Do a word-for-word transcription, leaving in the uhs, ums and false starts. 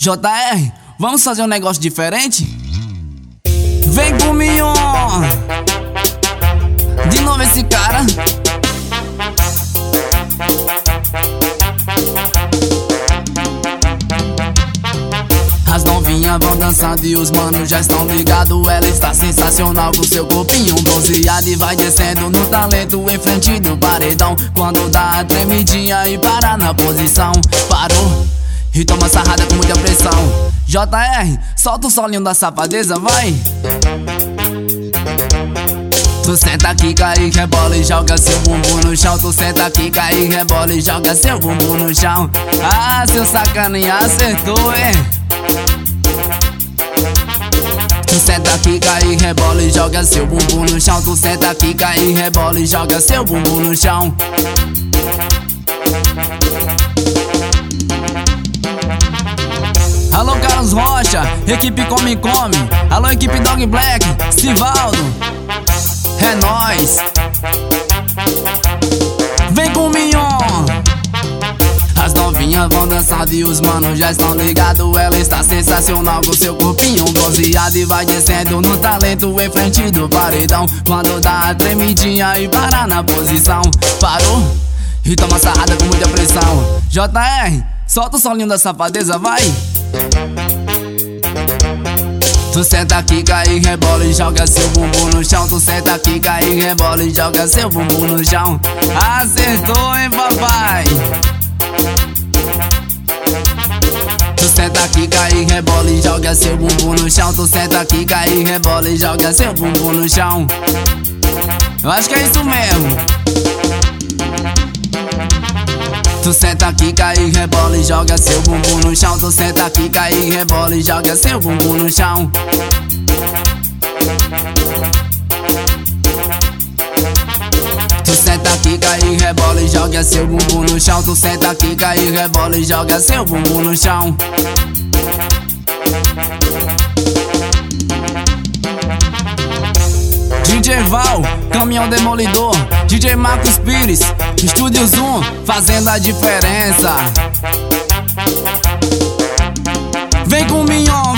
J R, vamos fazer um negócio diferente? Vem com o Mignon. De novo esse cara. As novinhas vão dançando e os manos já estão ligados. Ela está sensacional com seu corpinho bronzeado e vai descendo no talento em frente do paredão. Quando dá a tremidinha e para na posição, parou e toma sarrada com muita pressão. J R, solta o solinho da safadeza, vai. Tu senta aqui, cai, rebola e joga seu bumbum no chão. Tu senta aqui, cai, rebola e joga seu bumbum no chão. Ah, seu sacaninha acertou, hein? Tu senta aqui, cai, rebola e joga seu bumbum no chão. Tu senta aqui, cai, rebola e joga seu bumbum no chão. Alô Carlos Rocha, equipe Come Come. Alô equipe Dog Black, Sivaldo. É nóis. Vem com o Mignon. As novinhas vão dançando e os manos já estão ligados. Ela está sensacional com seu corpinho bronzeado e vai descendo no talento em frente do paredão. Quando dá a tremidinha e para na posição, parou e toma sarrada com muita pressão. J R, solta o solinho da safadeza, vai. Tu senta aqui, cai, rebola e joga seu bumbum no chão. Tu senta aqui, cai, rebola e joga seu bumbum no chão. Acertou, hein, papai? Tu senta aqui, cai, rebola e joga seu bumbum no chão. Tu senta aqui, cai, rebola e joga seu bumbum no chão. Eu acho que é isso mesmo. Tu senta aqui, cai, rebola e joga seu bumbum no chão. Tu senta aqui, cai, rebola e joga seu bumbum no chão. Tu senta aqui, cai, rebola e joga seu bumbum no chão. Tu senta aqui, cai, rebola e joga seu bumbum no chão. D J Val, caminhão demolidor. D J Marcos Pires, Estúdio Zoom, fazendo a diferença. Vem com o Mignon.